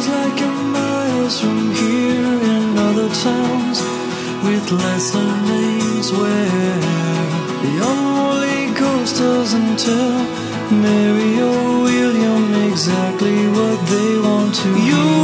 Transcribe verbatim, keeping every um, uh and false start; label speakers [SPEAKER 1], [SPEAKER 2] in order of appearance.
[SPEAKER 1] like you're miles from here in other towns with lesser names where the unholy ghost doesn't tell Mary or William exactly what they want to. You